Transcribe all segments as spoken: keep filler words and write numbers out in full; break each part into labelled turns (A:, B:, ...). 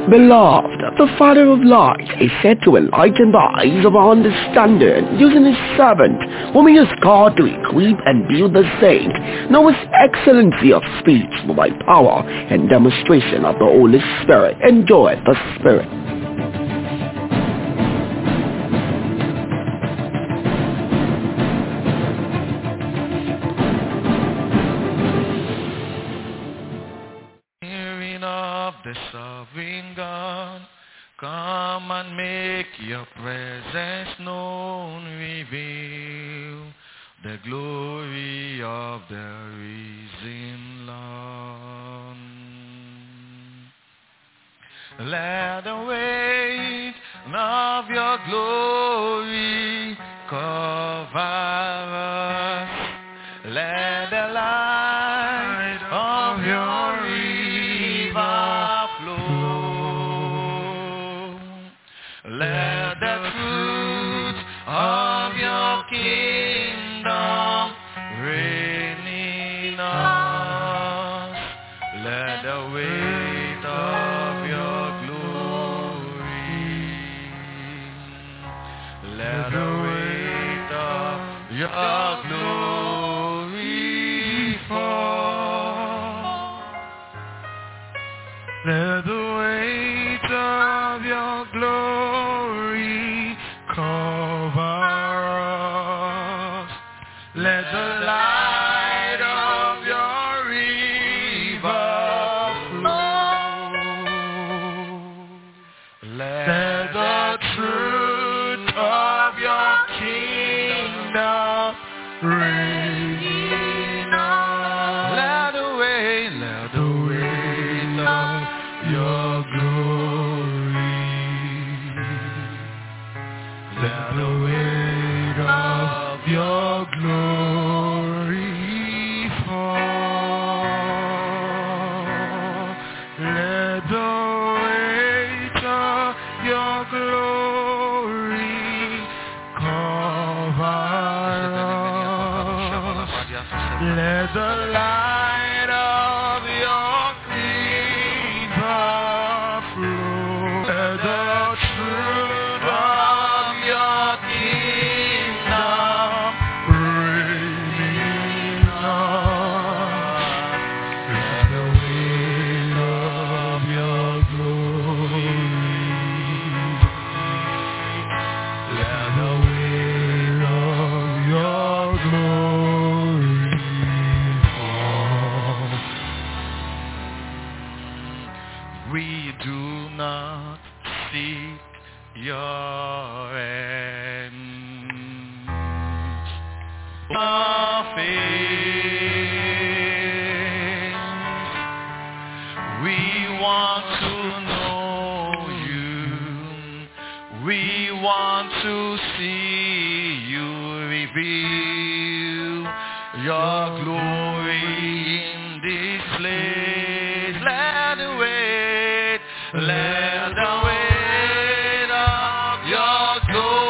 A: Beloved, the Father of light is said to enlighten the eyes of our understanding using his servant, whom he has called to equip and build the saint. Now his excellency of speech by power and demonstration of the Holy Spirit. Enjoy the Spirit.
B: The sovereign God, come and make your presence known, reveal the glory of the risen Lord. Let the weight of your glory cover us. Let the light of your let the truth of your kingdom reign in us. Let the weight of your glory, let the weight of your glory fall. Let the weight of your glory cover us. Let the light of your river flow. Let the truth of your kingdom reign in us. Let the way, let the weight of your glory, let the weight of your glory fall. Let the weight of your glory cover us. Let the light of your river flow. Let the truth of your kingdom reign in us. Let the weight of your glory, let the weight of your glory fall. We do not seek your ends of faith. We want to know you. We want to see you reveal your glory in this place. Let the weight, let the weight of your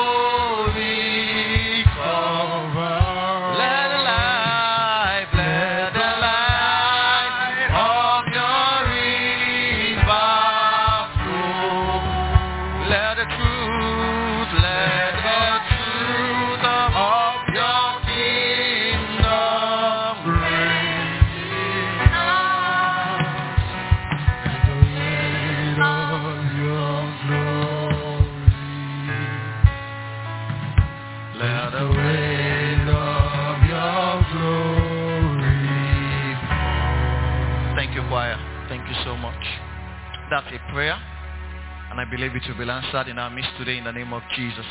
B: glory cover. Let the light, let the light of your river flow. Let the truth, let the truth of your kingdom reign in us. Let the weight of your glory, let the weight of your glory fall. Thank you, choir. Thank you so much. That's a prayer, and I believe it will be answered in our midst today in the name of Jesus.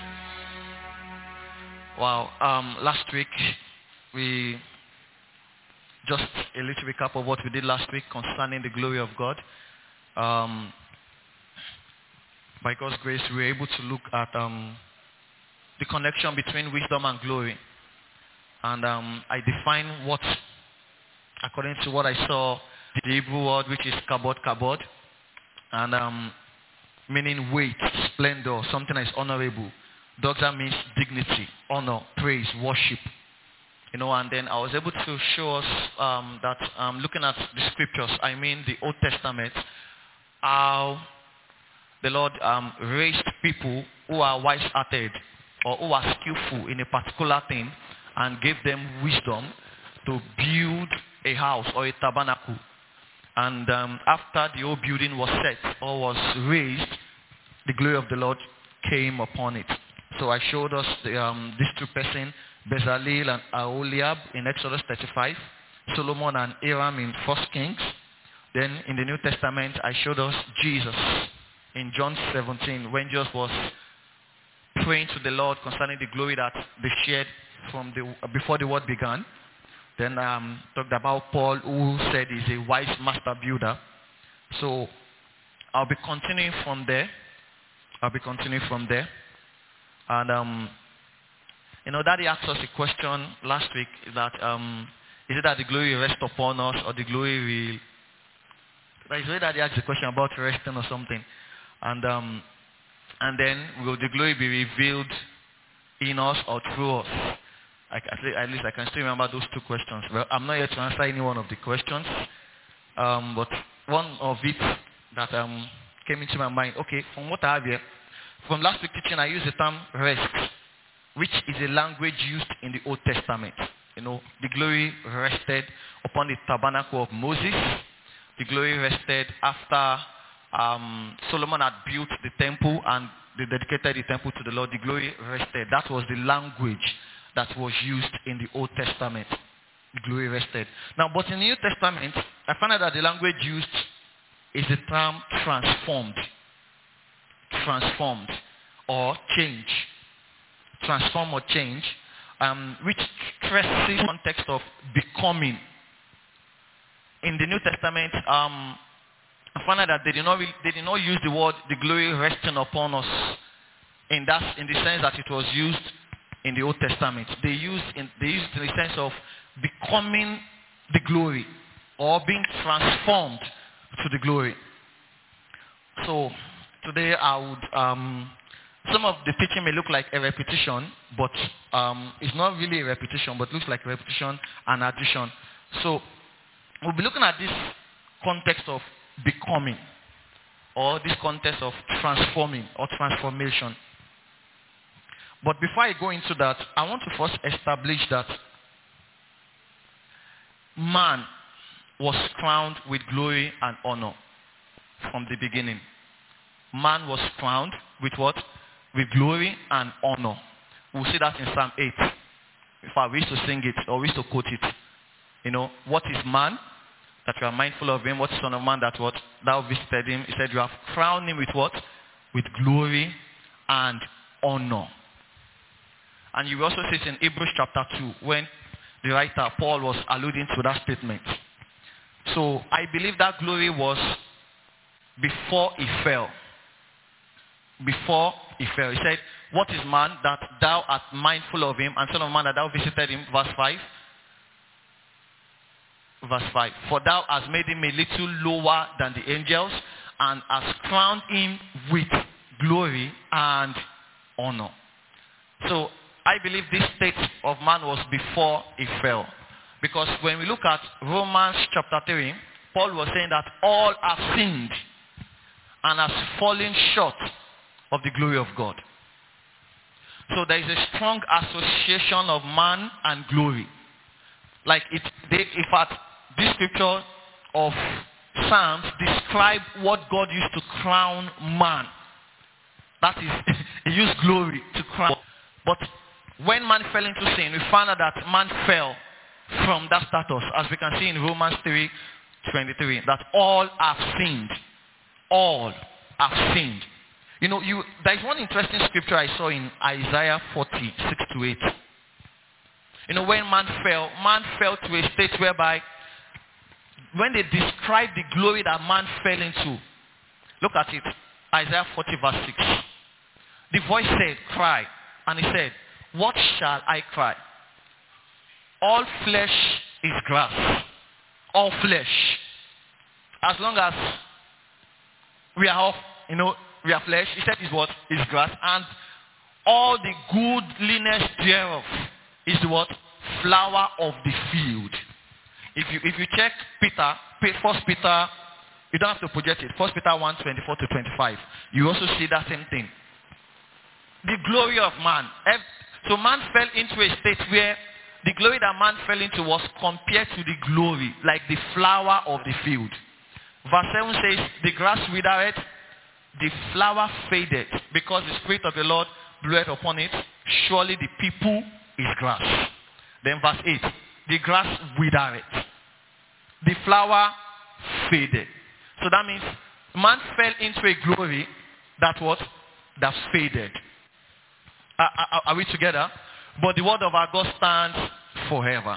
B: Wow. Um, last week, we just a little recap of what we did last week concerning the glory of God. Um, by God's grace, we were able to look at um, the connection between wisdom and glory. And um, I define what, according to what I saw, the Hebrew word, which is kabod, kabod, and um, meaning weight, splendor, something that is honorable. Doxa means dignity, honor, praise, worship. You know, and then I was able to show us um, that um, looking at the scriptures, I mean the Old Testament, how the Lord um, raised people who are wise-hearted or who are skillful in a particular thing and gave them wisdom to build a house or a tabernacle. And um, after the whole building was set or was raised, the glory of the Lord came upon it. So I showed us the, um, these two persons, Bezalel and Aholiab in Exodus thirty-five, Solomon and Hiram in First Kings. Then in the New Testament, I showed us Jesus in John seventeen, when Jesus was praying to the Lord concerning the glory that they shared from the, before the world began. Then um, talked about Paul, who said he's a wise master builder. So I'll be continuing from there. I'll be continuing from there. And um, you know, Daddy asked us a question last week that um, is it that the glory rests upon us or the glory will... There is a way that he asked the question about resting or something. And um, and then will the glory be revealed in us or through us? I, at least I can still remember those two questions. Well, I'm not here to answer any one of the questions. Um, but one of it that um, came into my mind, okay, from what I have here, from last week's teaching, I used the term rest, which is a language used in the Old Testament. You know, the glory rested upon the tabernacle of Moses. The glory rested after um, Solomon had built the temple and they dedicated the temple to the Lord. The glory rested. That was the language that was used in the Old Testament. The glory rested. Now, but in the New Testament, I found out that the language used is the term transformed. Transformed or change. Transform or change, um, which stresses the context of becoming. In the New Testament, um, I found out that they did not really, they did not use the word "the glory resting upon us" in that in the sense that it was used in the Old Testament. They used in they used it in the sense of becoming the glory or being transformed to the glory. So today I would um, some of the teaching may look like a repetition, but um, it's not really a repetition, but looks like a repetition and addition. So we'll be looking at this context of becoming, or this context of transforming or transformation. But before I go into that, I want to first establish that man was crowned with glory and honor from the beginning. Man was crowned with what? With glory and honor. We'll see that in Psalm eight. In fact, we used to sing it, or we used to quote it. You know, what is man? That you are mindful of him. What is son of man? That what? Thou visited him. He said, you have crowned him with what? With glory and honor. And you also see it in Hebrews chapter two, when the writer, Paul, was alluding to that statement. So, I believe that glory was before he fell. Before he fell. He said, what is man that thou art mindful of him, and son of man that thou visited him? Verse five. Verse five. For thou hast made him a little lower than the angels, and hast crowned him with glory and honor. So, I believe this state of man was before he fell. Because when we look at Romans chapter three, Paul was saying that all have sinned and has fallen short of the glory of God. So there is a strong association of man and glory. Like it, they, in fact, this scripture of Psalms describe what God used to crown man. That is, he used glory to crown. But when man fell into sin, we found out that man fell from that status, as we can see in Romans three twenty-three, that all have sinned. All have sinned. You know, you, there is one interesting scripture I saw in Isaiah forty, six to eight. You know, when man fell, man fell to a state whereby, when they describe the glory that man fell into, look at it, Isaiah forty verse six. The voice said, cry. And he said, what shall I cry? All flesh is grass. All flesh. As long as we are off, you know, we are flesh, he said is what? Is grass. And all the goodliness thereof is what? Flower of the field. If you if you check Peter, First Peter You don't have to project it. First Peter one, twenty-four to twenty-five. You also see that same thing. The glory of man. So man fell into a state where the glory that man fell into was compared to the glory, like the flower of the field. Verse seven says, the grass withered, the flower faded, because the Spirit of the Lord bloweth upon it. Surely the people is grass. Then verse eight, the grass withered, the flower faded. So that means man fell into a glory that what? That faded. Are, are, are we together? But the word of our God stands forever.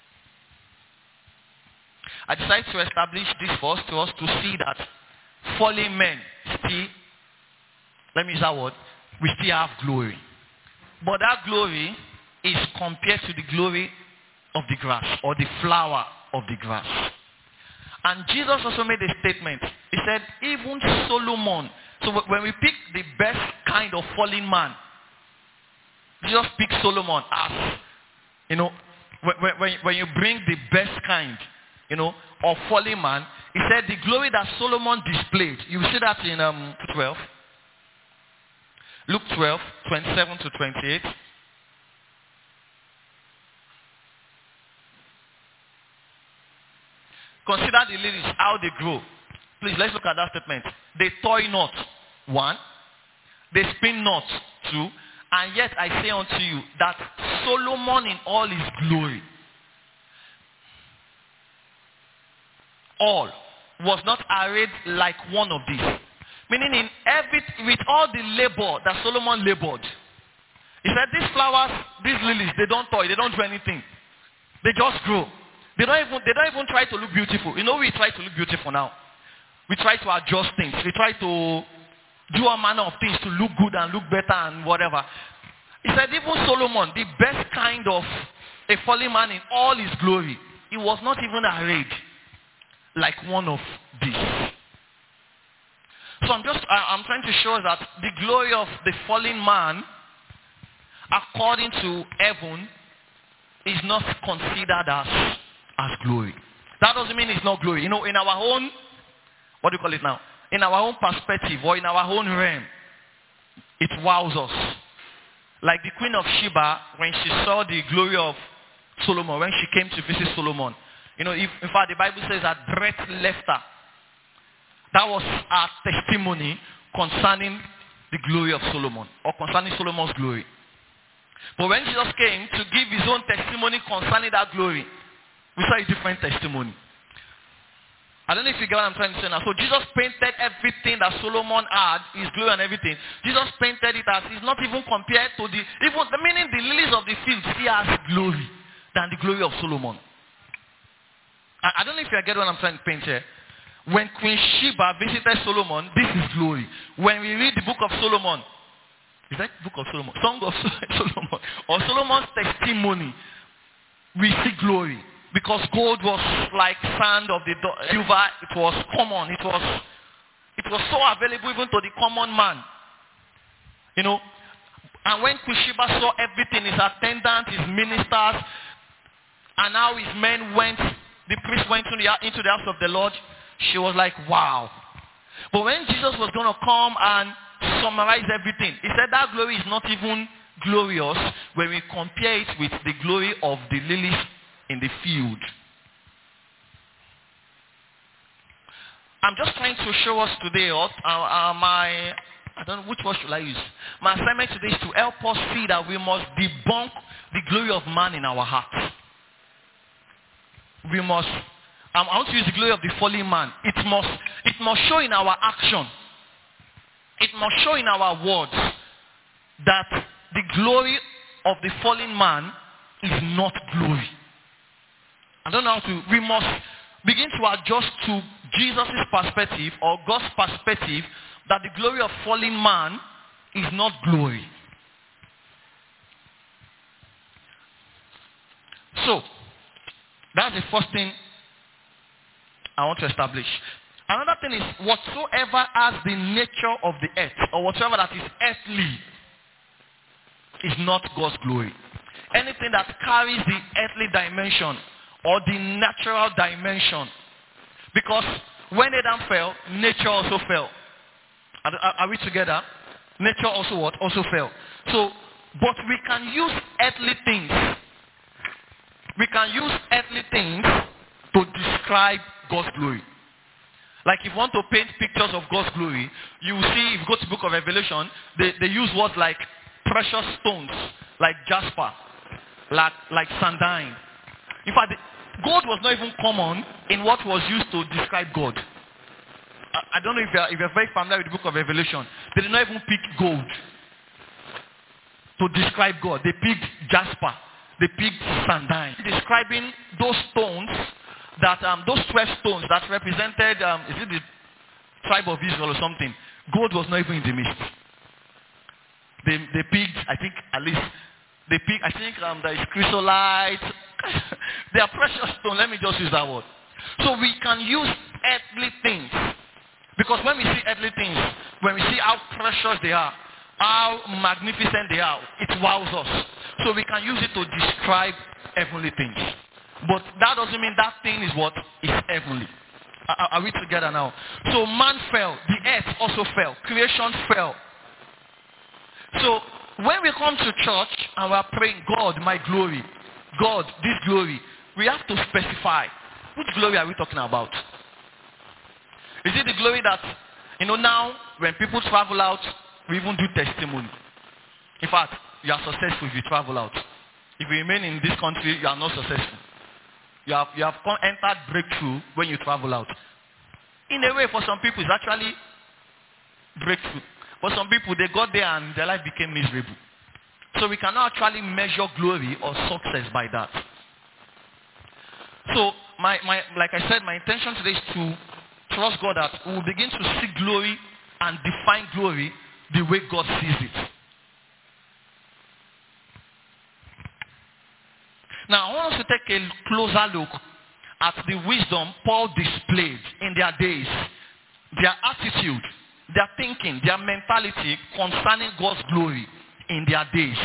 B: I decided to establish this first to us to see that fallen men still, let me use that word, we still have glory. But that glory is compared to the glory of the grass or the flower of the grass. And Jesus also made a statement. He said, even Solomon. So when we pick the best kind of fallen man, Jesus picked Solomon as, you know, when, when, when you bring the best kind, you know, of fallen man, he said the glory that Solomon displayed. You see that in um, twelve. Luke twelve, twenty-seven to twenty-eight. Consider the lilies, how they grow. Please, let's look at that statement. They toil not, one. They spin not, two. And yet I say unto you that Solomon in all his glory, all, was not arrayed like one of these. Meaning in every, with all the labor that Solomon labored. He said these flowers, these lilies, they don't toil, they don't do anything. They just grow. They don't even, they don't even try to look beautiful. You know, we try to look beautiful now. We try to adjust things. We try to do a manner of things to look good and look better and whatever. He said even Solomon, the best kind of a fallen man in all his glory, he was not even arrayed like one of these. So I'm just, I, I'm trying to show that the glory of the fallen man, according to heaven, is not considered as, as glory. That doesn't mean it's not glory. You know, in our own, what do you call it now? In our own perspective or in our own realm, it wows us. Like the Queen of Sheba, when she saw the glory of Solomon, when she came to visit Solomon. You know, if, in fact, the Bible says that breath left her. That was our testimony concerning the glory of Solomon, or concerning Solomon's glory. But when Jesus came to give his own testimony concerning that glory, we saw a different testimony. I don't know if you get what I'm trying to say now. So Jesus painted everything that Solomon had, his glory and everything. Jesus painted it as it's not even compared to the, even the meaning the lilies of the field see as glory than the glory of Solomon. I, I don't know if you get what I'm trying to paint here. When Queen Sheba visited Solomon, this is glory. When we read the book of Solomon, is that book of Solomon? Song of Solomon. Or Solomon's testimony, we see glory. Because gold was like sand of the silver, it was common. It was, it was so available even to the common man. You know, and when Queen Sheba saw everything, his attendants, his ministers, and how his men went, the priest went into the, into the house of the Lord, she was like, wow. But when Jesus was going to come and summarize everything, he said that glory is not even glorious when we compare it with the glory of the lilies in the field. I'm just trying to show us today, uh, uh, my, I don't know, which word should I use? My assignment today is to help us see that we must debunk the glory of man in our hearts. We must, um, I want to use the glory of the fallen man. It must, it must show in our action. It must show in our words that the glory of the fallen man is not glory. I don't know how to, we must begin to adjust to Jesus' perspective or God's perspective that the glory of fallen man is not glory. So, that's the first thing I want to establish. Another thing is whatsoever has the nature of the earth or whatsoever that is earthly is not God's glory. Anything that carries the earthly dimension or the natural dimension. Because when Adam fell, nature also fell. Are, are, are we together? Nature also what? Also fell. So, but we can use earthly things. We can use earthly things to describe God's glory. Like if you want to paint pictures of God's glory, you will see, if you go to the book of Revelation, they, they use words like precious stones, like jasper, like, like sandine. In fact, the, gold was not even common in what was used to describe God. I, I don't know if you're, if you're very familiar with the book of Revelation. They did not even pick gold to describe God. They picked jasper. They picked sandine. Describing those stones, that um, those twelve stones that represented, um, is it the tribe of Israel or something? Gold was not even in the midst. They, they picked, I think, at least, they picked, I think um, there is chrysolite. They are precious stones. Let me just use that word. So we can use earthly things. Because when we see earthly things, when we see how precious they are, how magnificent they are, it wows us. So we can use it to describe heavenly things. But that doesn't mean that thing is what is heavenly. Are, are we together now? So man fell. The earth also fell. Creation fell. So when we come to church and we are praying, God, my glory, God, this glory, we have to specify. Which glory are we talking about? Is it the glory that, you know, now when people travel out, we even do testimony. In fact, you are successful if you travel out. If you remain in this country, you are not successful. You have, you have entered breakthrough when you travel out. In a way, for some people, it's actually breakthrough. For some people, they got there and their life became miserable. So we cannot actually measure glory or success by that. So, my, my, like I said, my intention today is to trust God that we will begin to see glory and define glory the way God sees it. Now, I want us to take a closer look at the wisdom Paul displayed in their days, their attitude, their thinking, their mentality concerning God's glory in their days.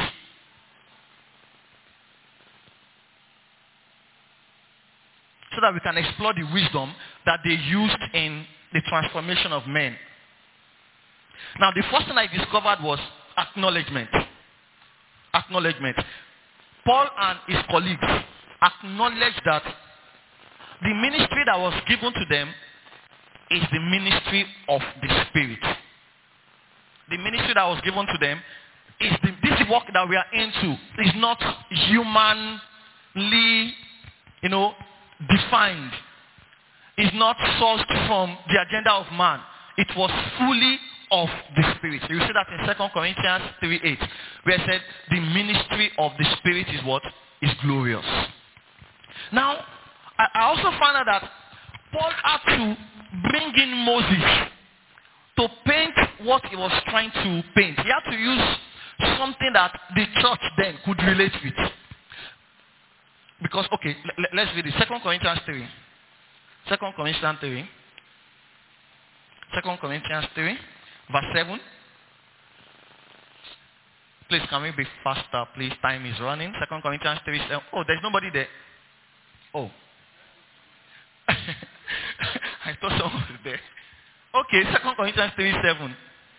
B: So that we can explore the wisdom that they used in the transformation of men. Now, the first thing I discovered was acknowledgement. Acknowledgement. Paul and his colleagues acknowledged that the ministry that was given to them is the ministry of the Spirit. The ministry that was given to them is the, this work that we are into is not humanly, you know, defined. It's not sourced from the agenda of man. It was fully of the Spirit. You see that in Second Corinthians three eight, where it said the ministry of the Spirit is what? Is glorious. Now, I, I also found out that Paul had to bring in Moses to paint what he was trying to paint. He had to use something that the church then could relate with. Because, okay, l- let's read it. Second Corinthians three. Second Corinthians three. Second Corinthians three. Verse seven. Please, can we be faster, please? Time is running. Second Corinthians three, seven. Oh, there's nobody there. Oh. I thought someone was there. Okay, Second Corinthians three, seven.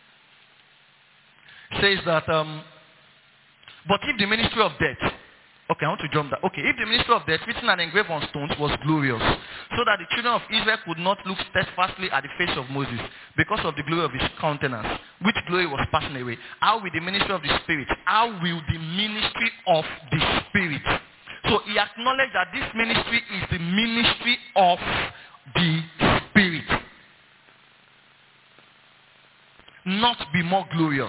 B: Says that, um, but if the ministry of death, okay, I want to jump that. Okay, if the ministry of death, written and engraved on stones, was glorious, so that the children of Israel could not look steadfastly at the face of Moses because of the glory of his countenance, which glory was passing away, how will the ministry of the Spirit, how will the ministry of the Spirit? So he acknowledged that this ministry is the ministry of the Spirit. Not be more glorious.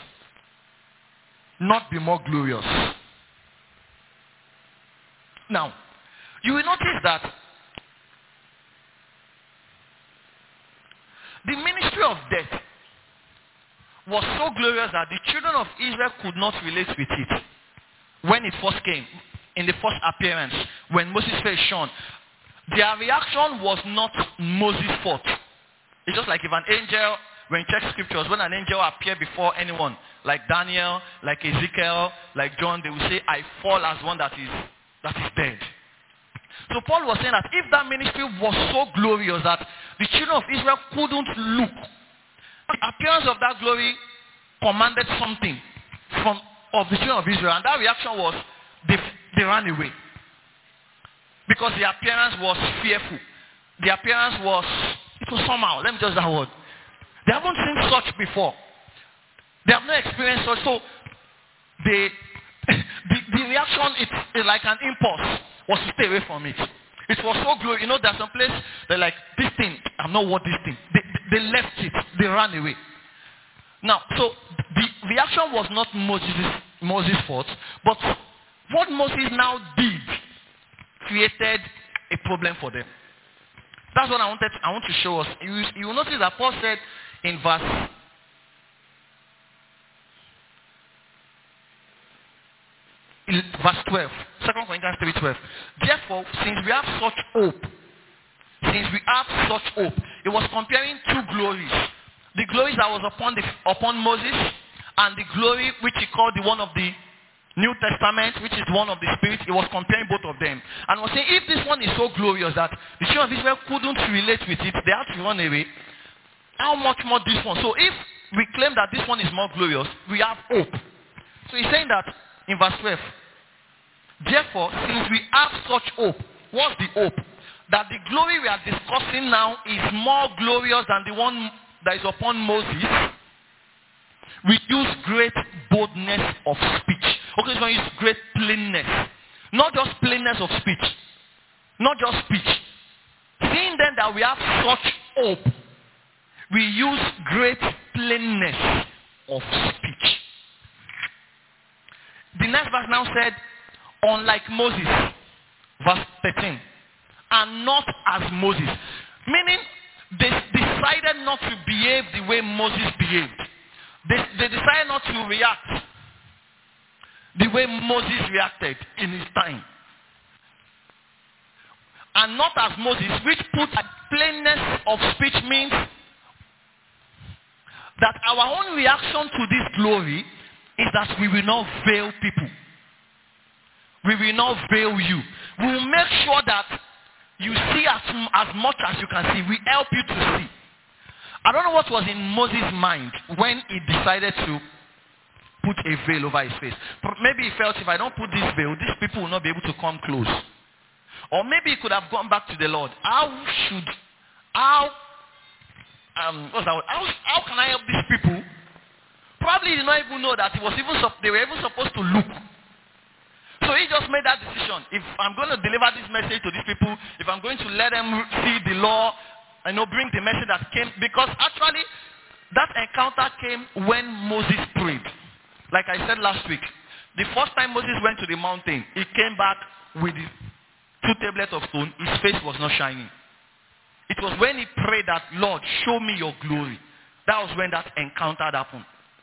B: Not be more glorious. Now, you will notice that the ministry of death was so glorious that the children of Israel could not relate with it when it first came, in the first appearance, when Moses first shone. Their reaction was not Moses' fault. It's just like if an angel, when you check scriptures, when an angel appeared before anyone, like Daniel, like Ezekiel, like John, they will say, I fall as one that is that is dead. So Paul was saying that if that ministry was so glorious that the children of Israel couldn't look. The appearance of that glory commanded something from of the children of Israel, and that reaction was they, they ran away. Because the appearance was fearful. The appearance was, it was somehow, let me just that word. They haven't seen such before. They have not experienced such. So they, the, the reaction, it's, it's like an impulse, was to stay away from it. It was so glorious. You know, there's some place, they're like, this thing, I'm not what this thing. They, they left it. They ran away. Now, so the reaction was not Moses' Moses' fault, but what Moses now did created a problem for them. That's what I wanted. To, I want to show us. You, you will notice that Paul said in verse verse twelve, Second Corinthians three twelve. Therefore, since we have such hope, since we have such hope, it was comparing two glories: the glory that was upon the upon Moses, and the glory which he called the one of the New Testament, which is one of the Spirit. It was comparing both of them. And was saying, if this one is so glorious that the children of Israel couldn't relate with it, they had to run away, how much more this one? So if we claim that this one is more glorious, we have hope. So he's saying that in verse twelve, therefore, since we have such hope, what's the hope? That the glory we are discussing now is more glorious than the one that is upon Moses. We use great boldness of speech. Okay, so we use great plainness. Not just plainness of speech. Not just speech. Seeing then that we have such hope, we use great plainness of speech. The next verse now said, unlike Moses, verse thirteen, and not as Moses. Meaning, they decided not to behave the way Moses behaved. They, they decided not to react the way Moses reacted in his time. And not as Moses, which put a plainness of speech means that our own reaction to this glory is that we will not veil people. We will not veil you. We will make sure that you see as, as much as you can see. We help you to see. I don't know what was in Moses' mind when he decided to put a veil over his face. Maybe he felt, if I don't put this veil, these people will not be able to come close. Or maybe he could have gone back to the Lord. How should, how, um, what's that? How, how can I help these people? Probably he did not even know that it was even they were even supposed to look. So he just made that decision. If I'm going to deliver this message to these people, if I'm going to let them see the law, I know, bring the message that came, because actually that encounter came when Moses prayed. Like I said last week, the first time Moses went to the mountain, he came back with the two tablets of stone. His face was not shining. It was when he prayed that, Lord, show me your glory. That was when that encounter happened.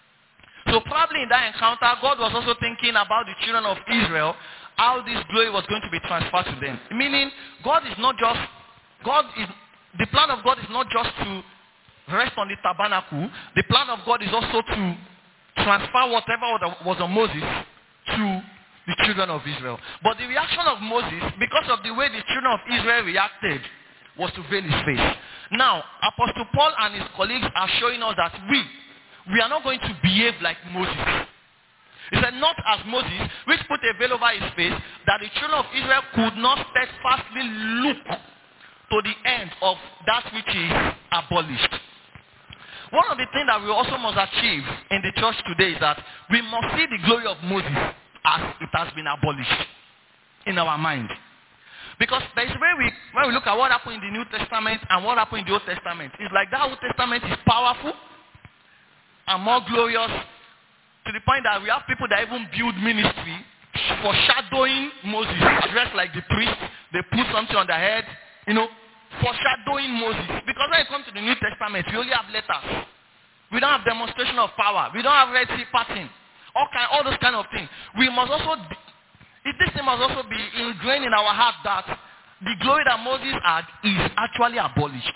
B: So probably in that encounter, God was also thinking about the children of Israel, how this glory was going to be transferred to them. Meaning, God is not just, God is, the plan of God is not just to rest on the tabernacle. The plan of God is also to transfer whatever was on Moses to the children of Israel. But the reaction of Moses, because of the way the children of Israel reacted, was to veil his face. Now, Apostle Paul and his colleagues are showing us that we, we are not going to behave like Moses. He said, not as Moses, which put a veil over his face, that the children of Israel could not steadfastly look to the end of that which is abolished. One of the things that we also must achieve in the church today is that we must see the glory of Moses as it has been abolished in our mind. Because there is a way we, when we look at what happened in the New Testament and what happened in the Old Testament, it's like that Old Testament is powerful and more glorious to the point that we have people that even build ministry foreshadowing Moses, dressed like the priest. They put something on their head, you know, foreshadowing Moses. Because when it comes to the New Testament, we only have letters. We don't have demonstration of power. We don't have Red Sea parting. All, kind, all those kind of things. We must also, this thing must also be ingrained in our heart that the glory that Moses had is actually abolished.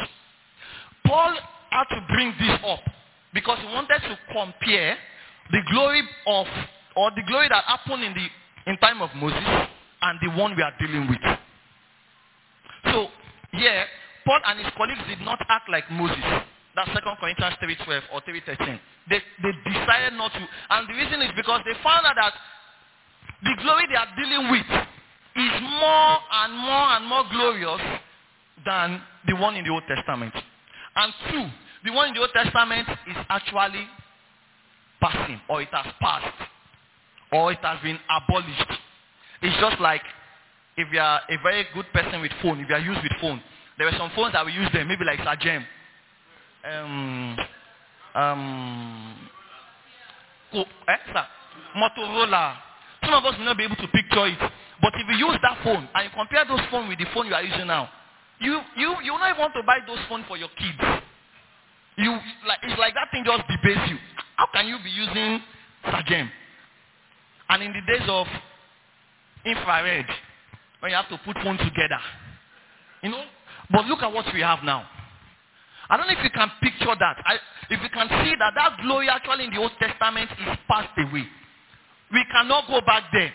B: Paul had to bring this up because he wanted to compare the glory of, or the glory that happened in the in time of Moses and the one we are dealing with. So, here, Paul and his colleagues did not act like Moses. That's Second Corinthians three twelve or three thirteen. They, they decided not to. And the reason is because they found out that the glory they are dealing with is more and more and more glorious than the one in the Old Testament. And two, the one in the Old Testament is actually passing, or it has passed, or it has been abolished. It's just like if you are a very good person with phone, if you are used with phone, there were some phones that we use them, maybe like Sagem, um, um, oh, eh, sir, Motorola. Some of us may not be able to picture it, but if you use that phone and you compare those phones with the phone you are using now, you you you will not want to buy those phones for your kids. You like it's like that thing just debates you. How can you be using Sagem? And in the days of infrared, when you have to put phones together, you know. But look at what we have now. I don't know if you can picture that. I, if you can see that that glory actually in the Old Testament is passed away. We cannot go back there.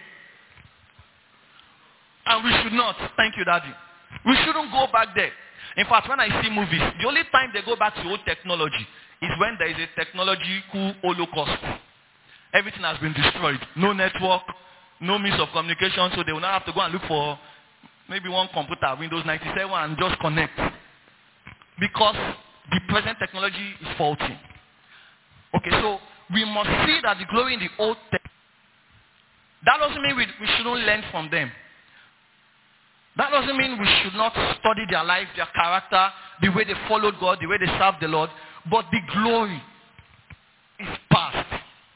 B: And we should not. Thank you, Daddy. We shouldn't go back there. In fact, when I see movies, the only time they go back to old technology is when there is a technological holocaust. Everything has been destroyed. No network, no means of communication, so they will now have to go and look for maybe one computer, Windows ninety-seven, and just connect. Because the present technology is faulty. Okay, so we must see that the glory in the Old Testament, that doesn't mean we, we shouldn't learn from them. That doesn't mean we should not study their life, their character, the way they followed God, the way they served the Lord. But the glory is past.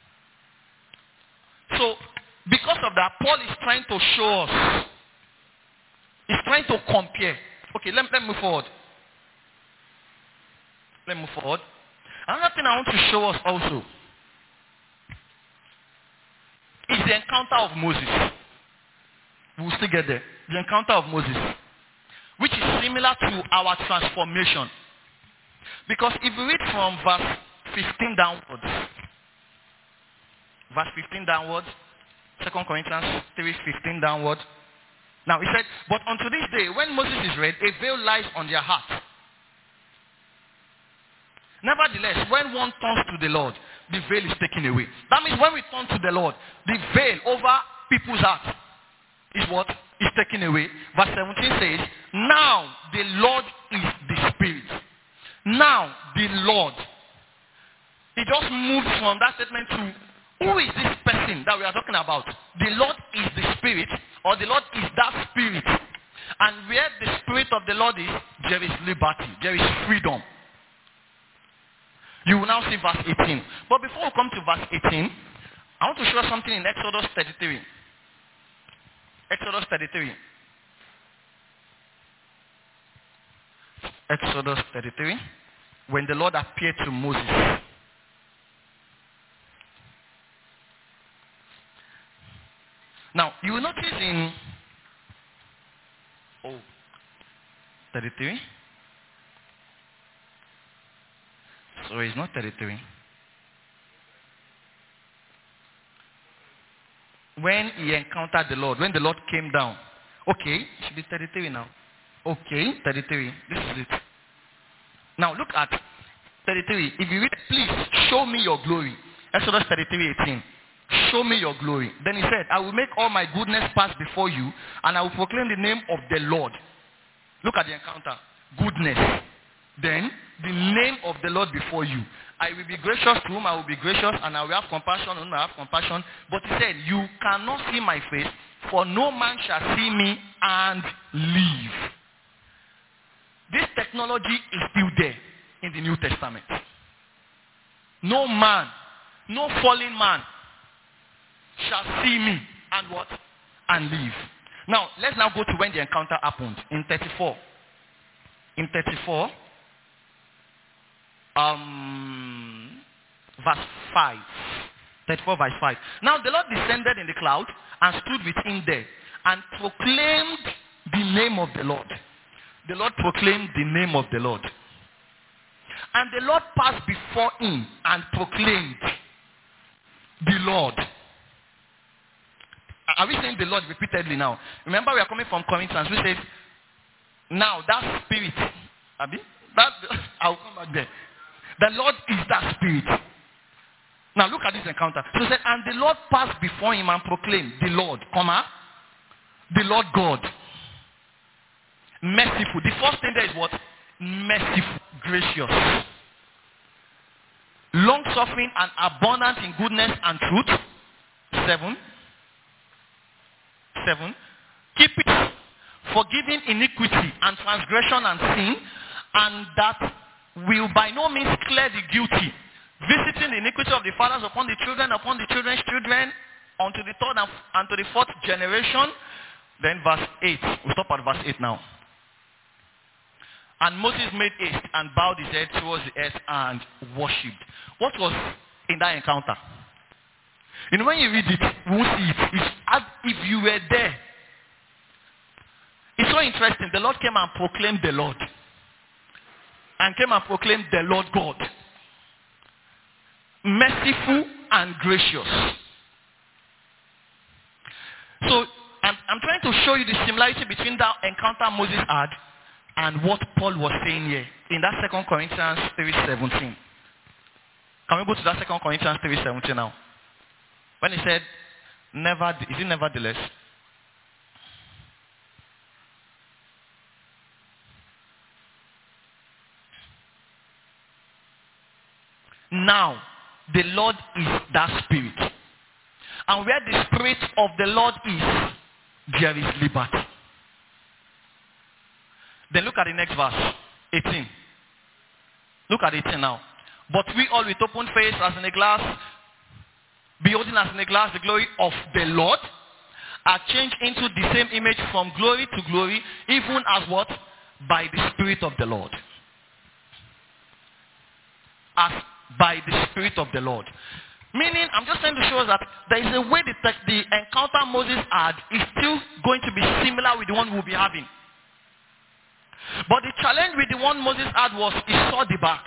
B: So, because of that, Paul is trying to show us. He's trying to compare. Okay, let, let me move forward. Let me move forward. Another thing I want to show us also is the encounter of Moses. We'll still get there. The encounter of Moses, which is similar to our transformation. Because if we read from verse fifteen downwards, verse fifteen downwards, Second Corinthians three fifteen downwards. Now he said, but unto this day, when Moses is read, a veil lies on their heart. Nevertheless, when one turns to the Lord, the veil is taken away. That means when we turn to the Lord, the veil over people's hearts is what? Is taken away. Verse seventeen says, now the Lord is the Spirit. Now the Lord. He just moved from that statement to, who is this person that we are talking about? The Lord is the Spirit, or the Lord is that Spirit. And where the Spirit of the Lord is, there is liberty. There is freedom. You will now see verse eighteen. But before we come to verse eighteen, I want to show you something in Exodus thirty-three. Exodus thirty-three. Exodus thirty-three. When the Lord appeared to Moses. Now, you will notice in oh, thirty-three. So it's not thirty-three. When he encountered the Lord, when the Lord came down. Okay, it should be thirty-three now. Okay, thirty-three. This is it. Now look at thirty-three. If you read, please show me your glory. Exodus thirty-three eighteen. Show me your glory. Then he said, I will make all my goodness pass before you, and I will proclaim the name of the Lord. Look at the encounter. Goodness. Then the name of the Lord before you. I will be gracious to whom I will be gracious, and I will have compassion on whom I have compassion. But he said, you cannot see my face, for no man shall see me and live. This technology is still there in the New Testament. No man, no fallen man shall see me and what? And live. Now, let's now go to when the encounter happened. In thirty-four. In thirty-four. Um, verse five. thirty-four verse five. Now the Lord descended in the cloud and stood with him there and proclaimed the name of the Lord. The Lord proclaimed the name of the Lord. And the Lord passed before him and proclaimed the Lord. Are we saying the Lord repeatedly now? Remember, we are coming from Corinthians. We said, now that Spirit Abi? That, I'll come back there. The Lord is that spirit. Now look at this encounter. So he said, and the Lord passed before him and proclaimed, the Lord, comma, the Lord God. Merciful. The first thing there is what? Merciful. Gracious. Long-suffering and abundant in goodness and truth. Seven. Seven. Keep it. Forgiving iniquity and transgression and sin, and that will by no means clear the guilty, visiting the iniquity of the fathers upon the children, upon the children's children, unto the third and, and to the fourth generation. Then verse eight. We'll stop at verse eight now. And Moses made haste and bowed his head towards the earth and worshipped. What was in that encounter? You know, when you read it, you won't see it. It's as if you were there. It's so interesting. The Lord came and proclaimed the Lord. And came and proclaimed the Lord God. Merciful and gracious. So, I'm, I'm trying to show you the similarity between that encounter Moses had and what Paul was saying here in that Second Corinthians three seventeen. Can we go to that Second Corinthians three seventeen now? When he said, never, is it nevertheless? Now, the Lord is that spirit. And where the spirit of the Lord is, there is liberty. Then look at the next verse, eighteen. Look at eighteen now. But we all with open face as in a glass, beholding as in a glass the glory of the Lord, are changed into the same image from glory to glory, even as what? By the Spirit of the Lord. As by the Spirit of the Lord. Meaning, I'm just trying to show us that there is a way the, text, the encounter Moses had is still going to be similar with the one we'll be having. But the challenge with the one Moses had was he saw the back.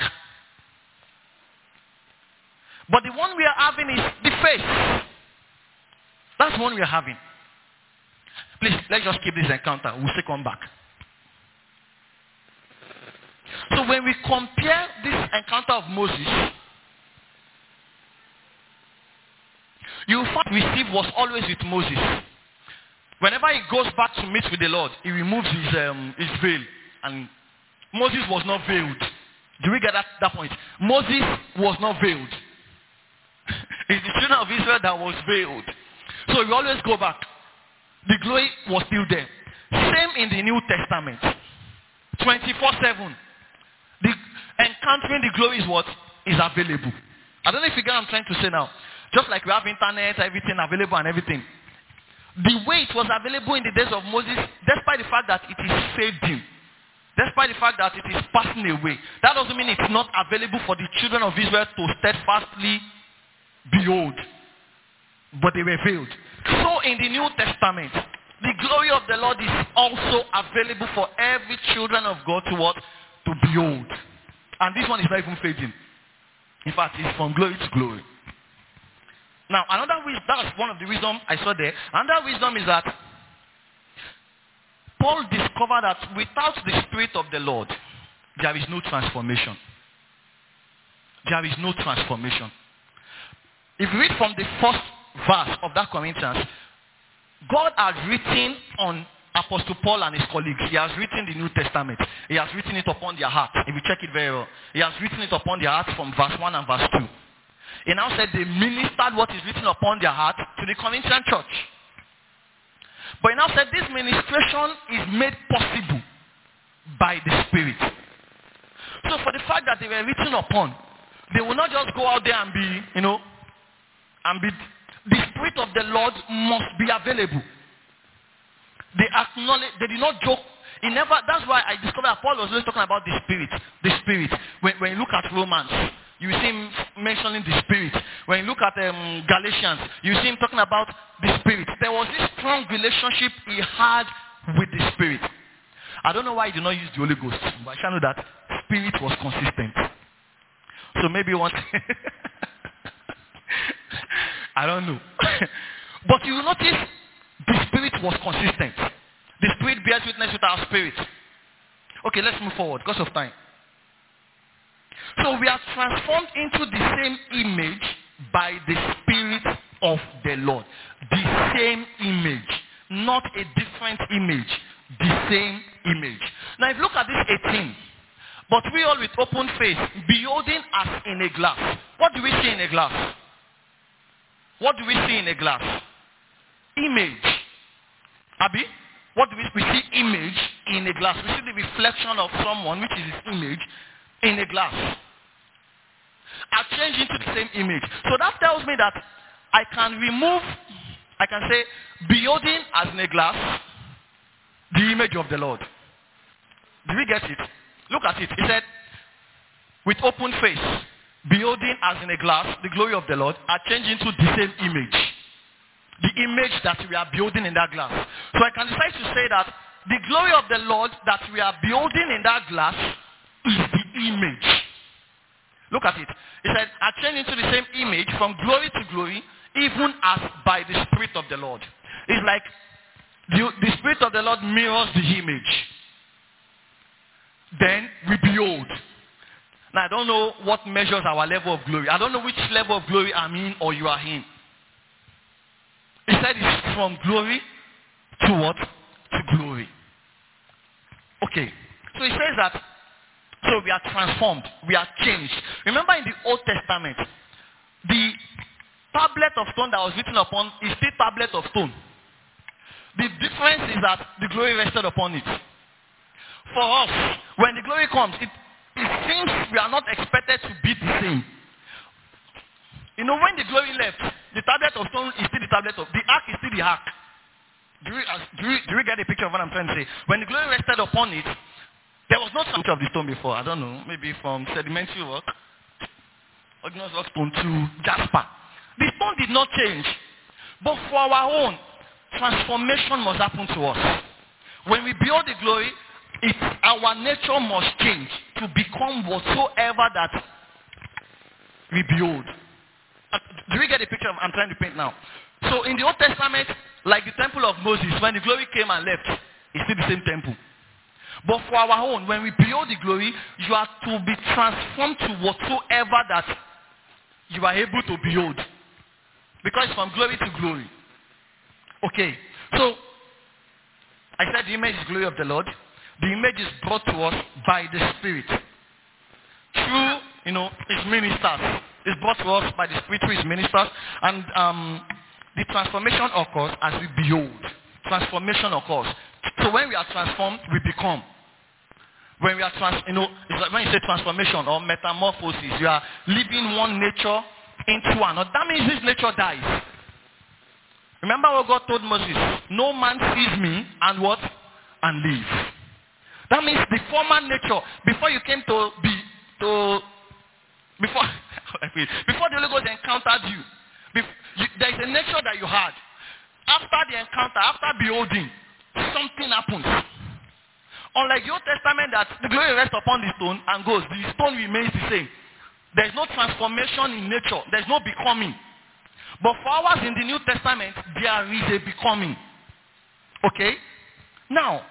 B: But the one we are having is the face. That's the one we are having. Please, let's just keep this encounter. We'll still come back. So when we compare this encounter of Moses, you find receive was always with Moses. Whenever he goes back to meet with the Lord, he removes his, um, his veil. And Moses was not veiled. Do we get that, that point? Moses was not veiled. It's the children of Israel that was veiled. So we always go back. The glory was still there. Same in the New Testament. twenty-four seven. The encountering the glory is what? Is available. I don't know if you get what I'm trying to say now. Just like we have internet, everything available and everything. The way it was available in the days of Moses, despite the fact that it is fading, despite the fact that it is passing away, that doesn't mean it's not available for the children of Israel to steadfastly behold. But they were veiled. So in the New Testament, the glory of the Lord is also available for every children of God to what? To behold. And this one is not even fading. In fact, it's from glory to glory. Now, another wisdom, that's one of the wisdom I saw there. Another wisdom is that Paul discovered that without the Spirit of the Lord, there is no transformation. There is no transformation. If you read from the first verse of that Corinthians, God has written on Apostle Paul and his colleagues. He has written the New Testament. He has written it upon their heart. If you check it very well, he has written it upon their heart from verse one and verse two. He now said they ministered what is written upon their heart to the Corinthian church. But he now said this ministration is made possible by the Spirit. So for the fact that they were written upon, they will not just go out there and be, you know, and be, the Spirit of the Lord must be available. They acknowledge, they did not joke. He never, that's why I discovered that Paul was always talking about the Spirit. The Spirit. When, when you look at Romans, you see him mentioning the Spirit. When you look at um, Galatians, you see him talking about the Spirit. There was this strong relationship he had with the Spirit. I don't know why he did not use the Holy Ghost, but I shall know that Spirit was consistent. So maybe one I don't know. But you will notice the Spirit was consistent. The Spirit bears witness with our spirit. Okay, let's move forward because of time. So we are transformed into the same image by the Spirit of the Lord. The same image, not a different image. The same image. Now if you look at this eighteen, but we all with open face, beholding as in a glass. What do we see in a glass? What do we see in a glass? Image. Abi? What do we, we see? Image in a glass. We see the reflection of someone, which is his image, in a glass. I change into the same image. So that tells me that I can remove, I can say, beholding as in a glass, the image of the Lord. Do we get it? Look at it. He said, with open face, beholding as in a glass, the glory of the Lord, I change into the same image. The image that we are beholding in that glass. So I can decide to say that the glory of the Lord that we are beholding in that glass is the image. Look at it. He said, I change into the same image from glory to glory, even as by the Spirit of the Lord. It's like the, the Spirit of the Lord mirrors the image. Then we behold. Now I don't know what measures our level of glory. I don't know which level of glory I'm in or you are in. He said it's from glory to what? To glory. Okay. So he says that, so we are transformed. We are changed. Remember in the Old Testament, the tablet of stone that was written upon is still tablet of stone. The difference is that the glory rested upon it. For us, when the glory comes, it, it seems we are not expected to be the same. You know, when the glory left, the tablet of stone is still the tablet of, the ark is still the ark. Do you, do, you, do you get a picture of what I'm trying to say? When the glory rested upon it, there was no touch of the stone before. I don't know, maybe from sedimentary rock, igneous rock stone to jasper. The stone did not change. But for our own, transformation must happen to us. When we behold the glory, it, our nature must change to become whatsoever that we behold. Uh, do we get the picture I'm trying to paint now? So in the Old Testament, like the temple of Moses, when the glory came and left, it's still the same temple. But for our own, when we behold the glory, you are to be transformed to whatsoever that you are able to behold. Because it's from glory to glory. Okay. So, I said the image is glory of the Lord. The image is brought to us by the Spirit. Through, you know, his ministers. It's brought to us by the Spirit through his ministers. And um, the transformation occurs as we behold. Transformation occurs. So when we are transformed, we become. When we are trans, you know, it's like when you say transformation or metamorphosis, you are leaving one nature into another. That means this nature dies. Remember what God told Moses? No man sees me and what? And live. That means the former nature, before you came to be, to, before, before the Holy Ghost encountered you, before, you, there is a nature that you had. After the encounter, after beholding, something happens. Unlike the Old Testament that the glory rests upon the stone and goes, the stone remains the same. There is no transformation in nature. There is no becoming. But for ours in the New Testament, there is a becoming. Okay? Now,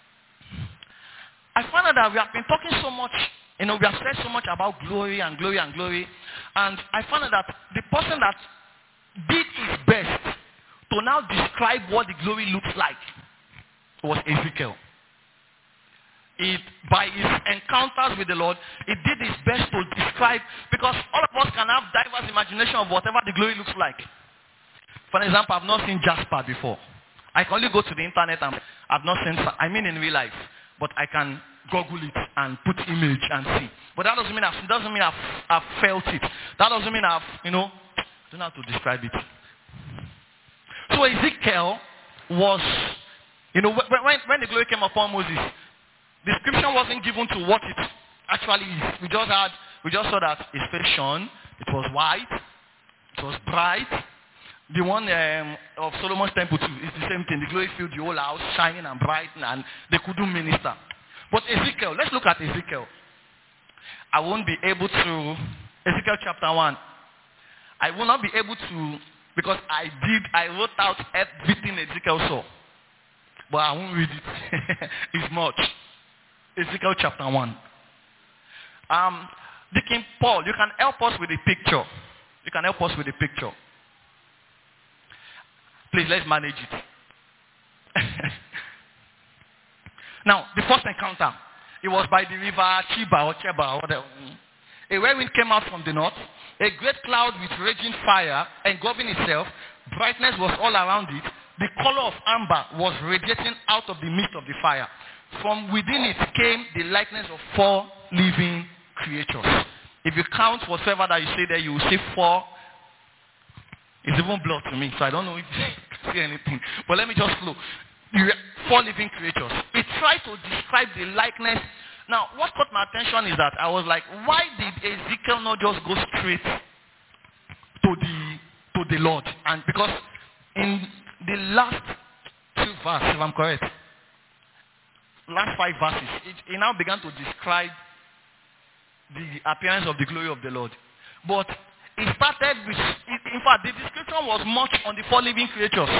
B: I find out that we have been talking so much, you know, we have said so much about glory and glory and glory. And I found out that the person that did his best to now describe what the glory looks like was Ezekiel. It, by his encounters with the Lord, he did his best to describe, because all of us can have diverse imagination of whatever the glory looks like. For example, I've not seen jasper before. I can only go to the internet and I've not seen, I mean in real life, but I can Google it and put image and see. But that doesn't mean I've, doesn't mean I've, I've felt it. That doesn't mean I've, you know, I don't know how to describe it. So Ezekiel was, you know, when, when the glory came upon Moses, the description wasn't given to what it actually is. We just had, we just saw that his face shone. It was white. It was bright. The one um, of Solomon's temple too is the same thing. The glory filled the whole house, shining and bright, and they couldn't minister. But Ezekiel, let's look at Ezekiel. I won't be able to, Ezekiel chapter one. I will not be able to, because I did, I wrote out everything Ezekiel saw. But I won't read it. It's much. Ezekiel chapter one. Um, Deacon Paul, you can help us with the picture. You can help us with the picture. Please, let's manage it. Now, the first encounter, it was by the river Chiba or Cheba or whatever. A whirlwind came out from the north. A great cloud with raging fire engulfing itself. Brightness was all around it. The color of amber was radiating out of the midst of the fire. From within it came the likeness of four living creatures. If you count whatever that you say there, you will see four. It's even blood to me, so I don't know if you see anything. But let me just look. Four living creatures. It tried to describe the likeness. Now, what caught my attention is that I was like, why did Ezekiel not just go straight to the to the Lord? And because in the last two verses, if I'm correct, last five verses, it, it now began to describe the appearance of the glory of the Lord. But it started with, in fact, the description was much on the four living creatures.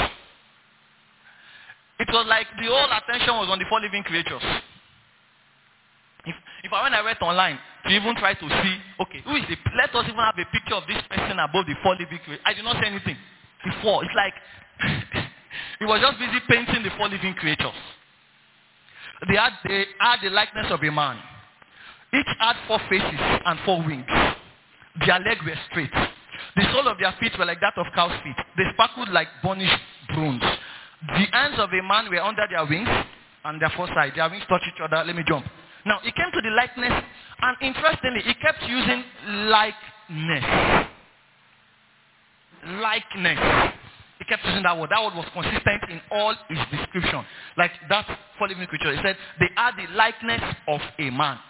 B: It was like the whole attention was on the four living creatures. If, if I when I went online to even try to see, okay, who is the, let us even have a picture of this person above the four living creatures. I did not say anything. The four. It's like, he was just busy painting the four living creatures. They had, they had the likeness of a man. Each had four faces and four wings. Their legs were straight. The sole of their feet were like that of cow's feet. They sparkled like burnished bronze. The hands of a man were under their wings and their four sides. Their wings touch each other. Let me jump. Now, he came to the likeness, and interestingly, he kept using likeness. Likeness. He kept using that word. That word was consistent in all his description. Like that four living creature. He said, they are the likeness of a man.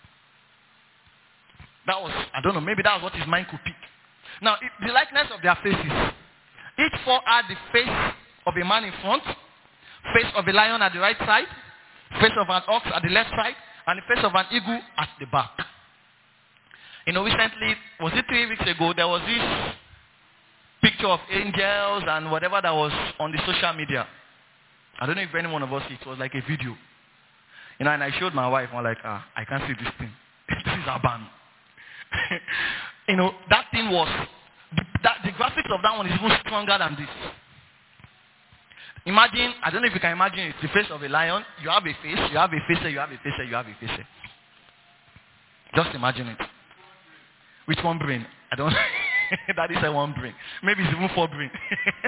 B: That was, I don't know, maybe that was what his mind could pick. Now, it, the likeness of their faces. Each four had the face of a man in front, face of a lion at the right side, face of an ox at the left side, and the face of an eagle at the back. You know, recently, was it three weeks ago, there was this picture of angels and whatever that was on the social media. I don't know if any one of us, it was like a video. You know, and I showed my wife, I'm like, ah, I can't see this thing. This is Aban. You know, that thing was, the, that, the graphics of that one is even stronger than this. Imagine, I don't know if you can imagine it, the face of a lion. You have a face, you have a face, you have a face, you have a face. Just imagine it. Which one brain? I don't know. That is a one brain. Maybe it's even four brain.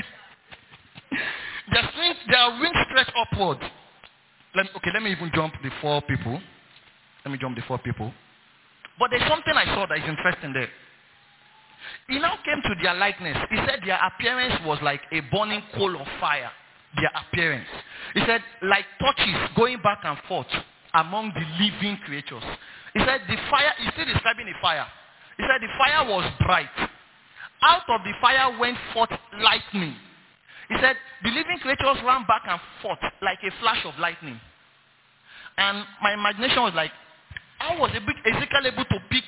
B: Their wings, their wings stretch upward. Let me, okay, let me even jump the four people. Let me jump the four people. But there's something I saw that is interesting there. He now came to their likeness. He said their appearance was like a burning coal of fire. Their appearance. He said, like torches going back and forth among the living creatures. He said the fire, he's still describing the fire. He said the fire was bright. Out of the fire went forth lightning. He said the living creatures ran back and forth like a flash of lightning. And my imagination was like, how was Ezekiel able to pick?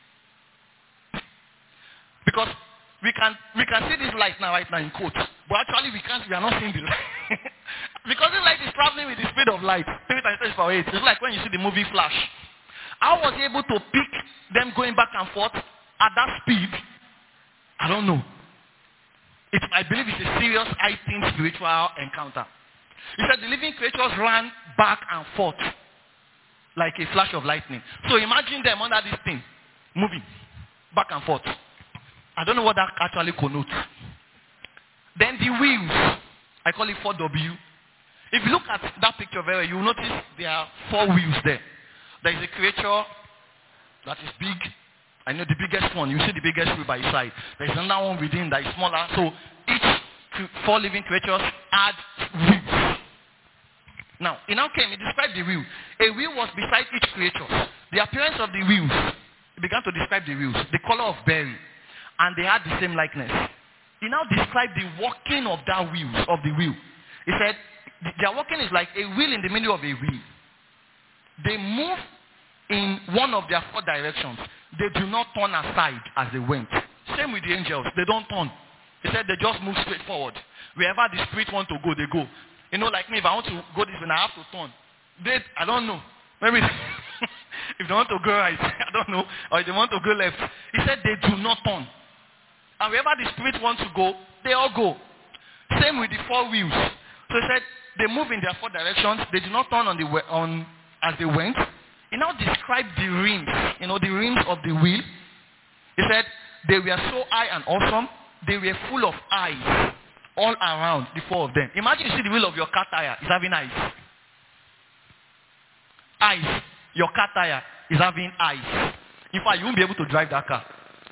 B: Because we can we can see this light now, right now in quotes. But actually we can't, we are not seeing the light. Because this light is traveling with the speed of light. It's like when you see the movie Flash. How was he able to pick them going back and forth at that speed? I don't know. It, I believe it's a serious, heightened spiritual encounter. He said the living creatures ran back and forth like a flash of lightning. So imagine them under this thing, moving back and forth. I don't know what that actually connotes. Then the wheels, I call it four W. If you look at that picture very well, you will notice there are four wheels there. There is a creature that is big. I know the biggest one. You see the biggest wheel by his side. There is another one within that is smaller. So each four living creatures had wheels. Now, he now came, he described the wheel. A wheel was beside each creature. The appearance of the wheels, he began to describe the wheels, the color of berry, and they had the same likeness. He now described the working of that wheel, of the wheel. He said, their working is like a wheel in the middle of a wheel. They move in one of their four directions. They do not turn aside as they went. Same with the angels. They don't turn. He said they just move straight forward. Wherever the spirit wants to go, they go. You know, like me, if I want to go this way, I have to turn. They, I don't know. Maybe if they want to go right, I don't know, or if they want to go left. He said they do not turn. And wherever the spirit wants to go, they all go. Same with the four wheels. So he said they move in their four directions. They do not turn on the on as they went. He now described the rims, you know, the rims of the wheel. He said they were so high and awesome. They were full of eyes all around the four of them. Imagine you see the wheel of your car tire is having eyes. Eyes. Your car tire is having eyes. In fact, you won't be able to drive that car.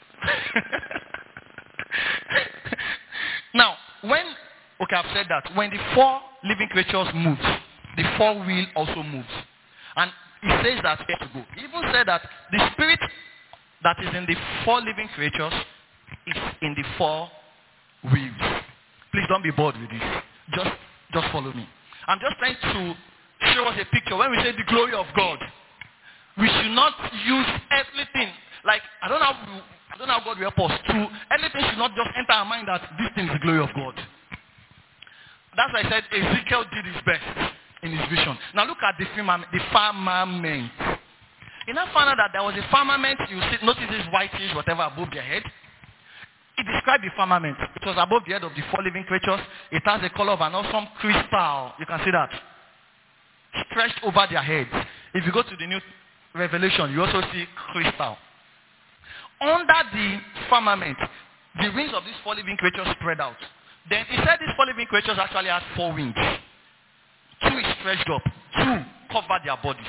B: Now, when, okay, I've said that. When the four living creatures move, the four wheel also moves. And he says that where to go. He even said that the spirit that is in the four living creatures is in the four wheels. Please don't be bored with this. Just, just follow me. I'm just trying to show us a picture. When we say the glory of God, we should not use everything. Like, I don't know how, I don't know how God will help us to, everything should not just enter our mind that this thing is the glory of God. That's why I said Ezekiel did his best in his vision. Now look at the firmament. The firmament. You now found out that there was a firmament. You see, notice this whitish, whatever, above their head. It described the firmament. It was above the head of the four living creatures. It has the color of an awesome crystal. You can see that. Stretched over their heads. If you go to the New Revelation, you also see crystal. Under the firmament, the wings of these four living creatures spread out. Then he said these four living creatures actually had four wings. Two is stretched up. Two covered their bodies.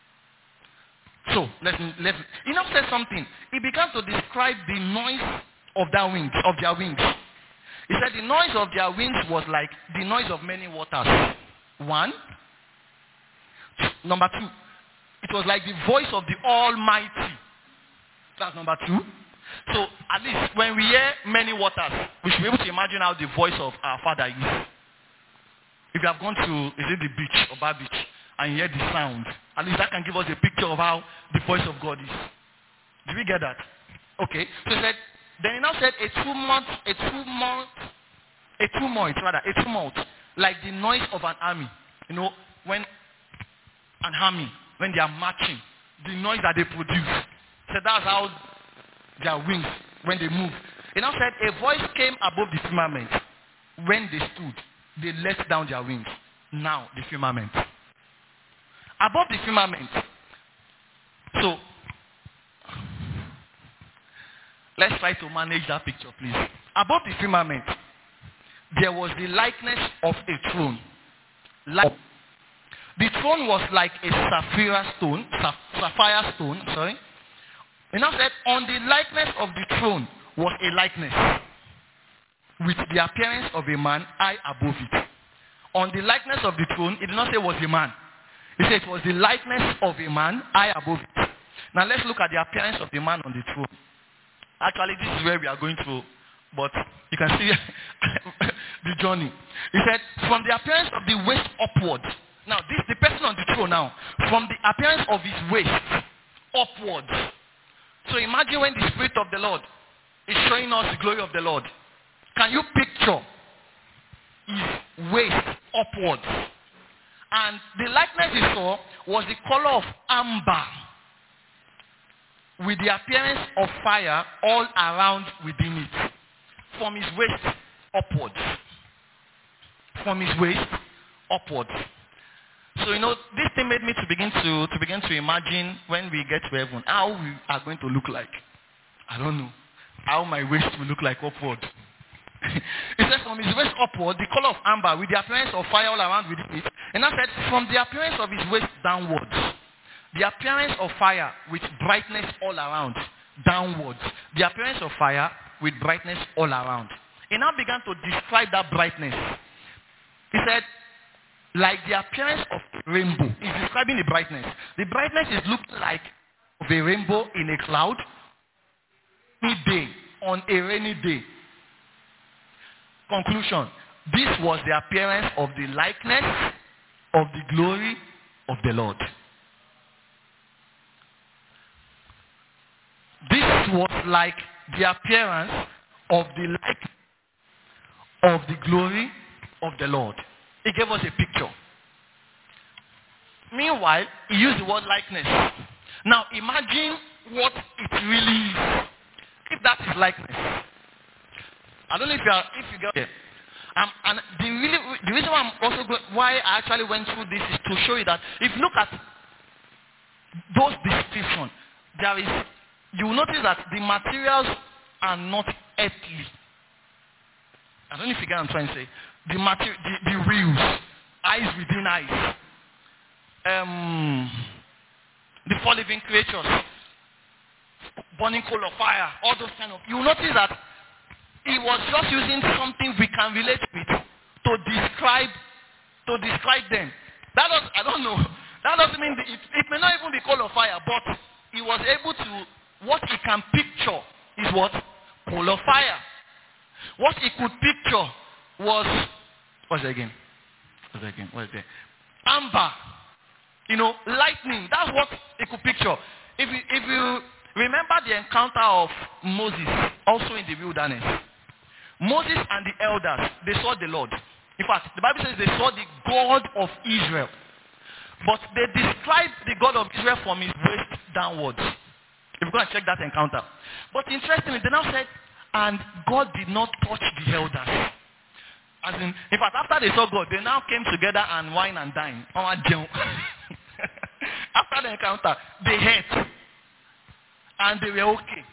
B: So, let's, let's, he now said something. He began to describe the noise of their wings, of their wings. He said the noise of their wings was like the noise of many waters. One. Number two, it was like the voice of the Almighty. That's number two. So, at least when we hear many waters, we should be able to imagine how the voice of our Father is. If you have gone to, is it the beach or Bar Beach, and you hear the sound, at least that can give us a picture of how the voice of God is. Did we get that? Okay. So he said, then he now said a tumult, a tumult, a tumult, rather, a tumult, like the noise of an army. You know, when an army, when they are marching, the noise that they produce. So that's how their wings, when they move. He now said, a voice came above the firmament. When they stood, they let down their wings. Now, the firmament. Above the firmament. So, let's try to manage that picture, please. Above the firmament, there was the likeness of a throne. Like, the throne was like a sapphire stone, sapphire stone, sorry. He now said, on the likeness of the throne was a likeness with the appearance of a man high above it. On the likeness of the throne, it did not say it was a man. It said it was the likeness of a man high above it. Now let's look at the appearance of the man on the throne. Actually, this is where we are going to, but you can see the journey. He said, from the appearance of the waist upwards. Now, this the person on the throne now. From the appearance of his waist upwards. So imagine when the Spirit of the Lord is showing us the glory of the Lord. Can you picture his waist upwards? And the likeness he saw was the color of amber with the appearance of fire all around within it. From his waist upwards. From his waist upwards. So, you know, this thing made me to begin to, to begin to imagine when we get to heaven, how we are going to look like. I don't know. How my waist will look like upward. He said from his waist upward, the color of amber with the appearance of fire all around within it. And I said from the appearance of his waist downwards, the appearance of fire with brightness all around, downwards. The appearance of fire with brightness all around. He now began to describe that brightness. He said, like the appearance of a rainbow. He's describing the brightness. The brightness is looking like of a rainbow in a cloud. Midday, on a rainy day. Conclusion. This was the appearance of the likeness of the glory of the Lord. This was like the appearance of the likeness of the glory of the Lord. He gave us a picture. Meanwhile, he used the word likeness. Now imagine what it really is. If that is likeness. I don't know if you are, if you get it. Um, and the, really, the reason why I'm also go, why I actually went through this is to show you that if you look at those descriptions, there is, you will notice that the materials are not earthly. I don't know if you get what I'm trying to say. The material, the, the reels, eyes within eyes, um, the four living creatures, burning coal of fire, all those kind of. You will notice that he was just using something we can relate with to describe, to describe them. That does, I don't know. That doesn't mean the, it, it may not even be coal of fire, but he was able to. What he can picture is what coal of fire. What he could picture was what's it again? What's it again? What is it? Amber. You know, lightning. That's what he could picture. If you, if you remember the encounter of Moses, also in the wilderness, Moses and the elders, they saw the Lord. In fact, the Bible says they saw the God of Israel. But they described the God of Israel from his waist downwards. If you go and check that encounter. But interestingly, they now said, and God did not touch the elders. As in, in fact, after they saw God, they now came together and wine and dine. After the encounter, they ate. And they were okay.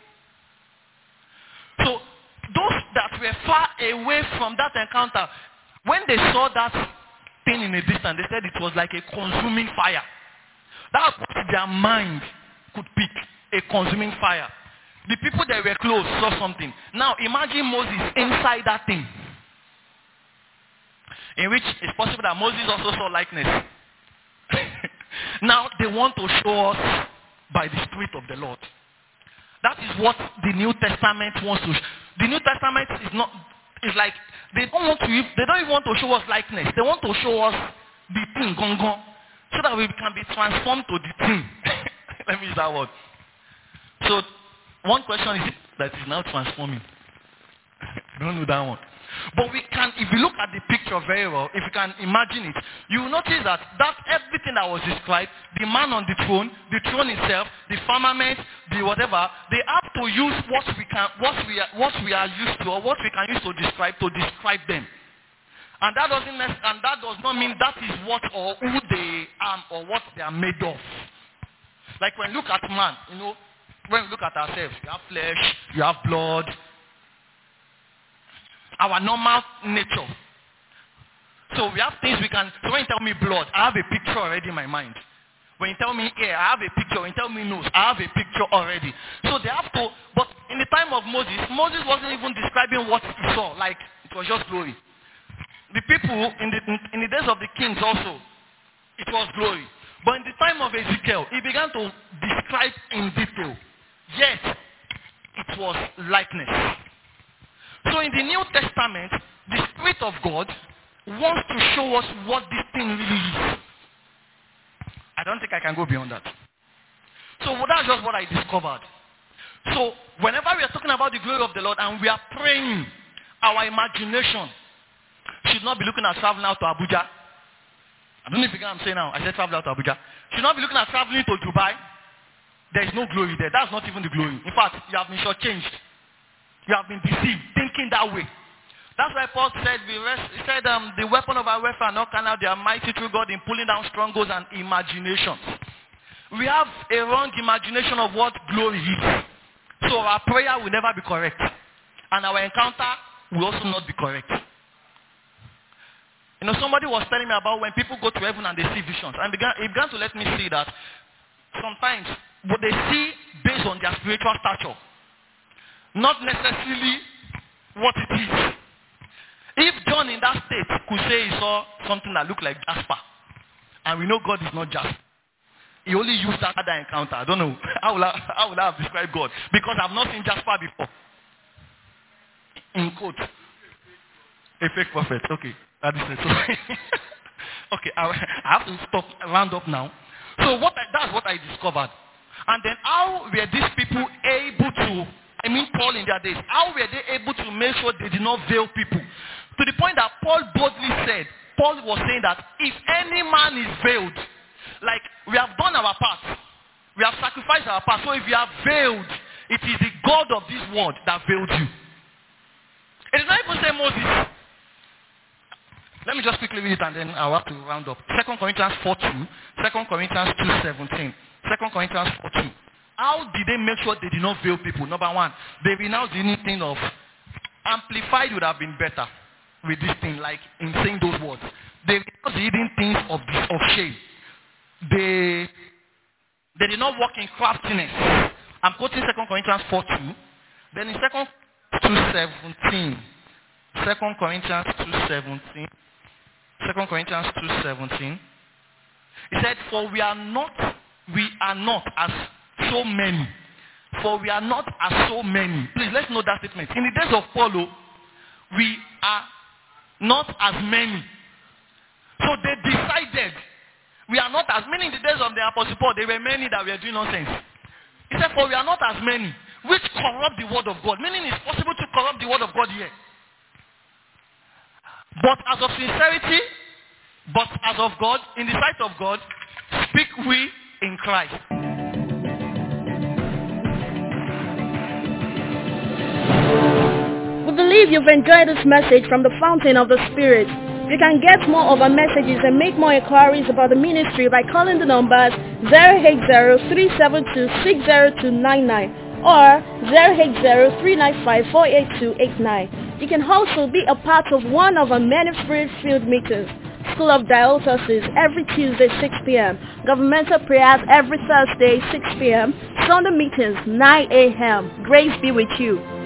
B: So, those that were far away from that encounter, when they saw that thing in a distance, they said it was like a consuming fire. That's what their mind could pick, a consuming fire. The people that were close saw something. Now imagine Moses inside that thing. In which it's possible that Moses also saw likeness. Now they want to show us by the Spirit of the Lord. That is what the New Testament wants to show. The New Testament is not, is like, they don't want to, they don't even want to show us likeness. They want to show us the thing, gong gong, so that we can be transformed to the thing. Let me use that word. So, one question is that is now transforming. Don't know that one. But we can, if you look at the picture very well, if you can imagine it, you will notice that that everything that was described, the man on the throne, the throne itself, the firmament, the whatever, they have to use what we can, what we are, what we are used to, or what we can use to describe, to describe them. And that doesn't, and that does not mean that is what or who they are or what they are made of. Like when you look at man, you know, when we look at ourselves, you have flesh, you have blood. Our normal nature. So we have things we can, so when you tell me blood, I have a picture already in my mind. When you tell me ear, I have a picture. When you tell me nose, I have a picture already. So they have to, but in the time of Moses, Moses wasn't even describing what he saw, like it was just glory. The people in the, in the days of the kings also, it was glory. But in the time of Ezekiel, he began to describe in detail. Yet, it was likeness. So in the New Testament, the Spirit of God wants to show us what this thing really is. I don't think I can go beyond that. So that's just what I discovered. So whenever we are talking about the glory of the Lord and we are praying, our imagination should not be looking at traveling out to Abuja. I don't know if you get what I'm saying now. I said travel out to Abuja. Should not be looking at traveling to Dubai. There is no glory there. That's not even the glory. In fact, you have been shortchanged. You have been deceived, thinking that way. That's why Paul said, we rest, he said um, the weapon of our warfare are not carnal, they are mighty through God in pulling down strongholds and imaginations. We have a wrong imagination of what glory is. So our prayer will never be correct. And our encounter will also not be correct. You know, somebody was telling me about when people go to heaven and they see visions. And began, it began to let me see that sometimes what they see based on their spiritual stature. Not necessarily what it is. If John in that state could say he saw something that looked like jasper, and we know God is not jasper, he only used that other encounter. I don't know. How would I, how would I have described God? Because I've not seen jasper before. In quote. A fake prophet. Okay. That is it. So okay, I, I have to stop, round up now. So what I, that's what I discovered. And then how were these people able to, I mean Paul in their days, how were they able to make sure they did not veil people? To the point that Paul boldly said, Paul was saying that if any man is veiled, like we have done our part, We have sacrificed our past. So if you are veiled, it is the God of this world that veiled you. It is not even say Moses. Let me just quickly read it and then I'll have to round up. Second Corinthians four two, Second Corinthians two seventeen, Second Corinthians four two. How did they make sure they did not veil people? Number one, they renounced the thing of amplified would have been better with this thing, like in saying those words. They renounced the hidden things of this, of shame. They they did not walk in craftiness. I'm quoting Second Corinthians four two. Then in Second two seventeen, Second Corinthians two seventeen, Second Corinthians two seventeen. He said, "For we are not, we are not as so many. For we are not as so many." Please, let's note that statement. In the days of Paul, we are not as many. So they decided we are not as many. In the days of the Apostle Paul, there were many that were doing nonsense. He said, "For we are not as many, which corrupt the word of God." Meaning it's possible to corrupt the word of God here. But as of sincerity, but as of God, in the sight of God, speak we in Christ.
C: We believe you've enjoyed this message from the Fountain of the Spirit. You can get more of our messages and make more inquiries about the ministry by calling the numbers zero eight zero, three seven two, six zero two nine nine or zero eight zero, three nine five, four eight two eight nine. You can also be a part of one of our many Spirit-filled meetings. School of Diocese every Tuesday six p.m. Governmental prayers every Thursday six p.m. Sunday meetings nine a.m. Grace be with you.